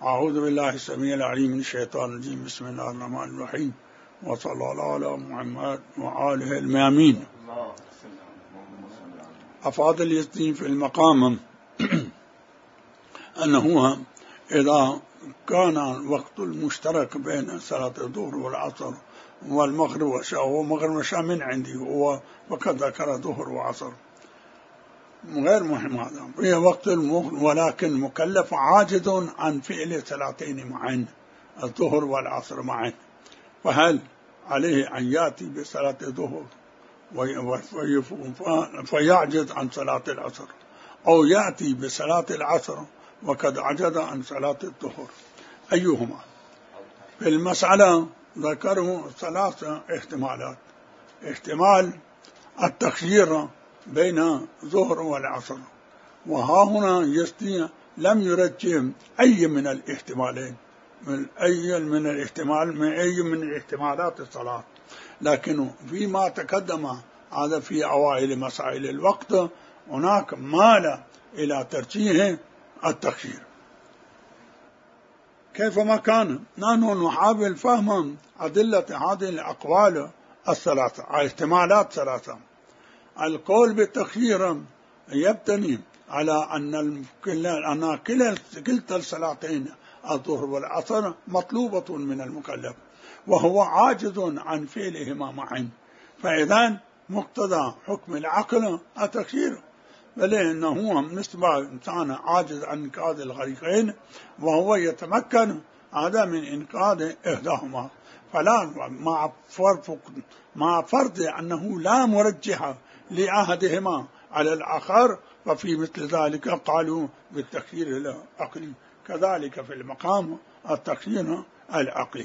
أعوذ بالله السميع العليم من الشيطان الرجيم. بسم الله الرحمن الرحيم، وصلى الله على محمد وآله الميامين. أفاد اليقين في المقام أنه إذا كان الوقت المشترك بين صلاة الظهر والعصر والمغرب والعشاء، ومغرب والعشاء من عندي هو وقد ذكر ظهر وعصر غير مهم، هذا هي وقت ولكن مكلف عاجز عن فعل صلاتين معا، الظهر والعصر معا، فهل عليه أن يأتي بصلاة الظهر فيعجز عن صلاة العصر، أو يأتي بصلاة العصر وقد عجز عن صلاة الظهر؟ أيهما؟ في المسألة ذكروا ثلاثة احتمالات. احتمال التخيير بين ظهر والعصر، وها هنا يستطيع لم يرجح أي من الاحتمالين، من أي من احتمالات الصلاة، لكن فيما تقدم هذا في أوائل مسائل الوقت هناك مال إلى ترجيح التخيير. كيفما كان نحن نحاول فهم أدلة هذه الأقوال الثلاثة، احتمالات ثلاثة. القول بالتخيير يبتني على أن كلتا الصلاتين الظهر والعصر مطلوبة من المكلف، وهو عاجز عن فعلهما معا، فإذا مقتضى حكم العقل التخيير، بل إنه نسبة إنسان عاجز عن إنقاذ الغريقين وهو يتمكن هذا من إنقاذ إحداهما، فلا مع فرض أنه لا مرجح لأحدهما على الآخر، ففي مثل ذلك قالوا بالتخيير العقلي، كذلك في المقام التخيير العقلي.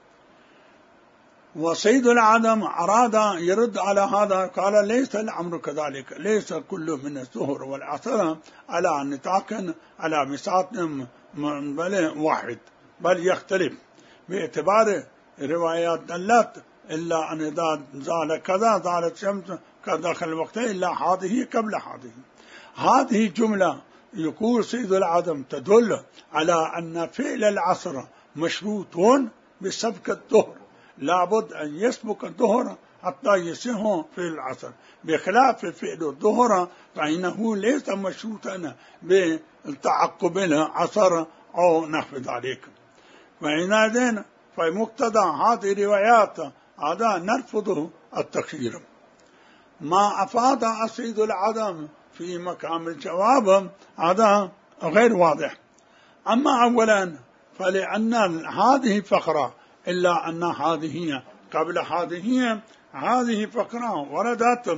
وسيد العدم أراد يرد على هذا، قال ليس الأمر كذلك، ليس كل من الظهر والعصر على نطاق على مساط واحد، بل يختلف باعتبار روايات دلت إلا أن إذا زال كذا زالت الشمس قد دخل الوقت إلا هذه قبل هذه. هذه جملة يقول سيد العدم تدل على أن فعل العصر مشروط بسبق الظهر، لابد أن يسبق الظهر حتى يصح في العصر، بخلاف فعل الظهر فإنه ليس مشروطا بالتعقب العصر أو نحو ذلك. فإذن فمقتضى هذه الروايات هذا نرفضه التخيير. ما أفاد سيد العدم في مقام الجواب هذا غير واضح. أما أولا فلأن هذه فقرة إلا أن هذه قبل هذه فقرة وردت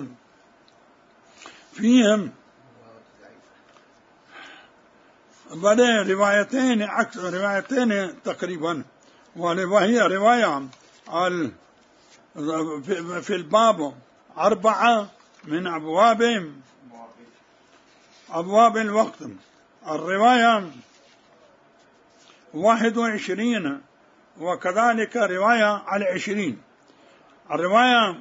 فيهم بل روايتين تقريبا، وهي رواية في الباب 4 من أبواب الوقت، الرواية 21 وكذلك رواية 20. الرواية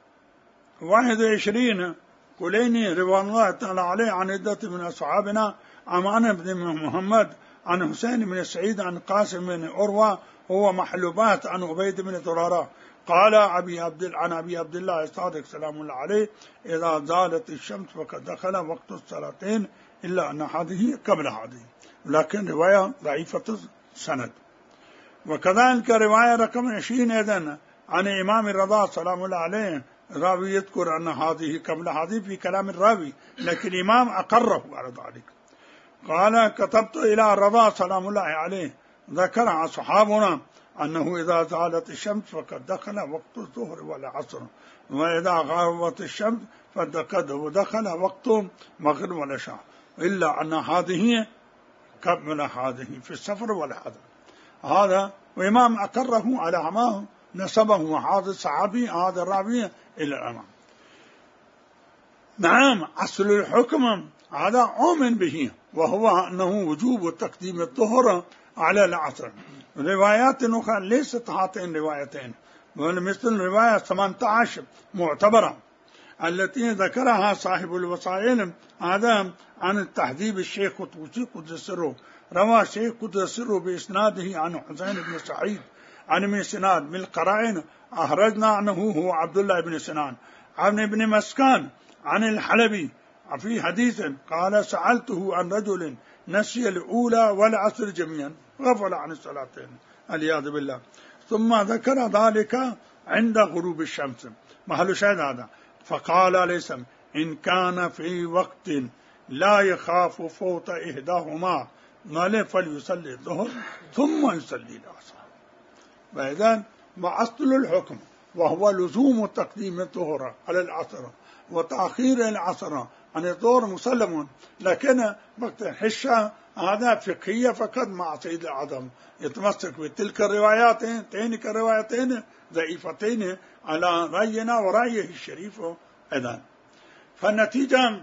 21 كليني رضوان الله تعالى عليه عن عدة من أصحابنا، عن بن محمد، عن حسين بن سعيد، عن قاسم بن عروة، هو محلوبات، عن عبيد بن ضرارة قال عن أبي عبد الله الصادق سلام الله عليه: إذا زالت الشمس فقد دخل وقت الصلاتين، إلا أن هذه قبل هذه، لكن رواية ضعيفة السند. وكذلك رواية رقم 20 أيضا عن إمام الرضا سلام الله عليه، راوي يذكر أن هذه قبل هذه في كلام الراوي، لكن الإمام أقره على ذلك. قال: كتبت إلى الرضا سلام الله عليه، ذكر أصحابنا أنه إذا زالت الشمس فقد دخل وقت الظهر والعصر، وإذا غابت الشمس فقد دخل وقت مغرب والعشاء، إلا أن هذه قبل هذه في السفر والحضر. هذا وإمام أقره على ما نسبه هذا الصحابي هذا الراوي إلى الإمام. نعم، أصل الحكم هذا أؤمن به، وهو أنه وجوب تقديم الظهر على العصر. روايات أخرى ليست هاتين روايتين، مثل رواية 18 معتبرة التي ذكرها صاحب الوسائل، هذا عن التحذيب الشيخ الطوسي قدس سره، روى شيخ قدس سره بإسناده عن حسين بن سعيد عن ابن سنان من القرائن أخرجنا عنه هو عبد الله بن سنان عن ابن مسكان عن الحلبي في حديث قال سألته عن رجل نسي الأولى والعصر جميعا غفل عن الصلاتين والعياذ بالله، ثم ذكر ذلك عند غروب الشمس محل شاهد هذا، فقال عليه السلام إن كان في وقت لا يخاف فوت إحداهما فليصلي الظهر ثم يصلي العصر. فإذن وأصل الحكم وهو لزوم تقديم الظهر على العصر وتأخير العصر عن الظهر مسلم، لكن وقت الحشة هذا فقهية فقط مع سيد العظم يتمسك بتلك الروايتين كروايتين ضعيفتين على رأينا ورأيه الشريف أيضا. فالنتيجة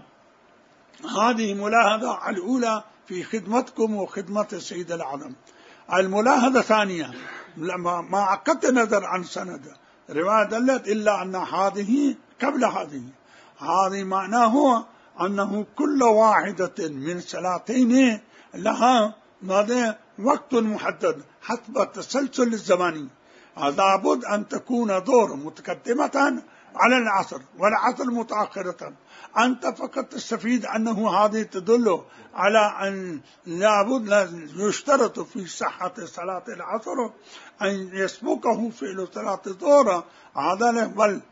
هذه ملاحظة الأولى في خدمتكم وخدمة السيد العظم. الملاحظة الثانية ما عقدت نظر عن سند رواية دلت إلا أن هذه قبل هذه معناه أنه كل واحدة من صلاتين لها وقت محدد حسب التسلسل الزماني، لابد أن تكون ظهر متقدمة على العصر والعصر متأخرة. أنت فقط تستفيد أنه هذه تدل على أن لابد يشترط في صحة صلاة العصر أن يسبقه فعل صلاة الظهر، هذا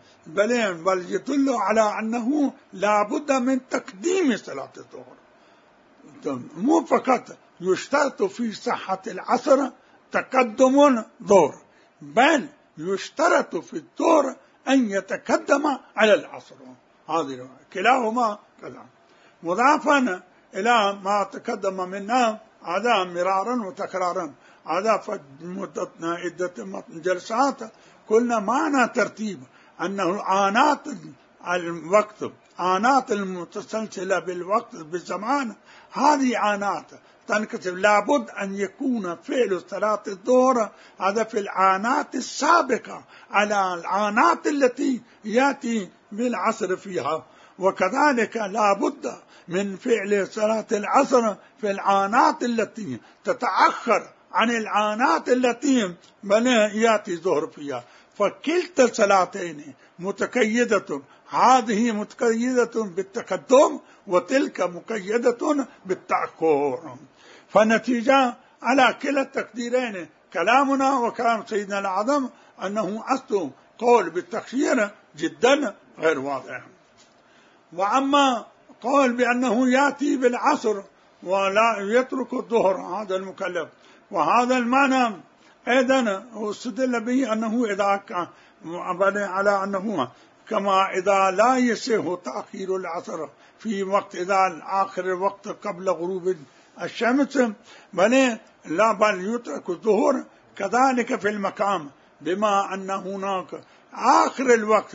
بل يدل على أنه لابد من تقديم صلاة الظهر، مو فقط يشترط في صحة العصر تقدم ظهر، بل يشترط في الظهر أن يتقدم على العصر. هذه كلاهما كذا مضافا إلى ما تقدم منا هذا مرارا وتكرارا، هذا مدتنا عدة جلسات قلنا معنى ترتيب أنه آنات الوقت آنات المتسلسلة بالوقت بالزمان، هذه آنات تنكتب لابد أن يكون فعل صلاة الظهر هذا في الآنات السابقة على الآنات التي يأتي بالعصر فيها، وكذلك لابد من فعل صلاة العصر في الآنات التي تتأخر عن الآنات التي يأتي الظهر فيها. فكلتا الصلاتين متقيدة، هذه متقيدة بالتقدم وتلك مقيدة بالتأخر. فالنتيجة على كلا التقديرين كلامنا وكلام سيدنا العظم أنه أصل قول بالتخيير جدا غير واضح. وأما قول بأنه يأتي بالعصر ولا يترك الظهر هذا المكلف، وهذا المعنى أيضا استدل به أنه إذا كان على أنه كما إذا لا يصح تأخير العصر في وقت إذا آخر الوقت قبل غروب الشمس بل يترك الظهر، كذلك في المقام بما أن هناك آخر الوقت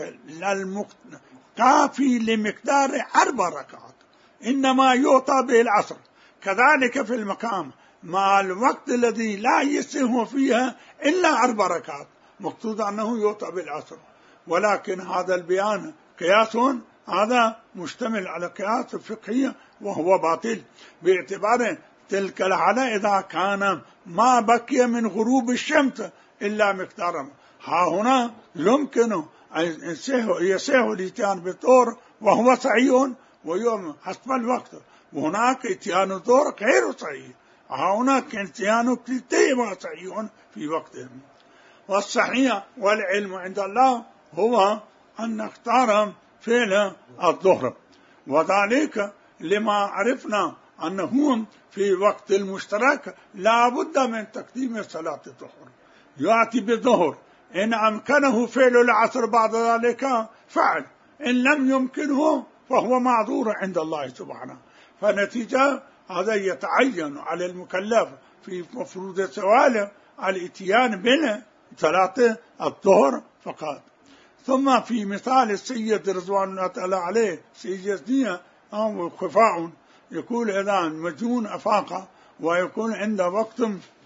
كافي لمقدار 4 ركعات إنما يعطى به العصر، كذلك في المقام مع الوقت الذي لا يصح فيها إلا 4 ركعات مقصود أنه يعطى بالعصر. ولكن هذا البيان قياس، هذا مشتمل على قياس فقهي وهو باطل باعتبار تلك الحالة إذا كان ما بقي من غروب الشمس إلا مقدار. ها هنا يمكن أن يصح الاتيان بالظهر وهو صحيح ويوم حسب الوقت، وهناك اتيان الظهر غير صحيح، هناك اتيان كلتين صحيح في وقتهم. والصحيح والعلم عند الله هو أن نختار فعل الظهر، وذلك لما عرفنا أنه في وقت المشترك لا بد من تقديم صلاة الظهر، يأتي بالظهر إن أمكنه فعل العصر بعد ذلك فعل، إن لم يمكنه فهو معذور عند الله سبحانه. فنتيجة هذا يتعين على المكلف في مفروض السوال الاتيان بين صلاة الظهر فقط. ثم في مثال السيد رضوان الله تعالى عليه سيد يزنية أو خفاء يقول إذا مجنون أفاق ويكون عند وقت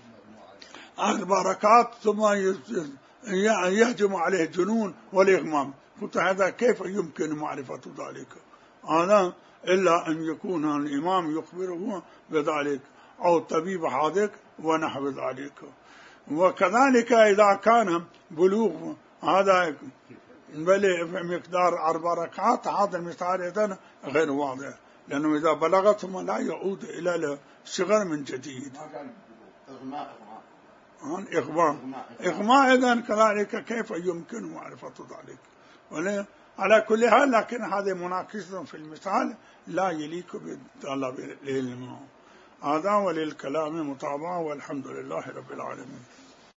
4 ركعات ثم يهجم عليه الجنون والإغمام، قلت هذا كيف يمكن معرفة ذلك؟ أنا إلا أن يكون الإمام يخبره بذلك أو طبيب حاذق ونحو ذلك. وكذلك إذا كان بلوغ هذا بل مقدار 4 ركعات هذا المثال إذن غير واضح، لأنه إذا بلغ ثم لا يعود إلى الصغر من جديد. إغماء إذن كذلك كيف يمكن معرفة ذلك؟ على كل حال، لكن هذا مناقص في المثال لا يليق بطلب العلم. هذا وللكلام متابعة، والحمد لله رب العالمين.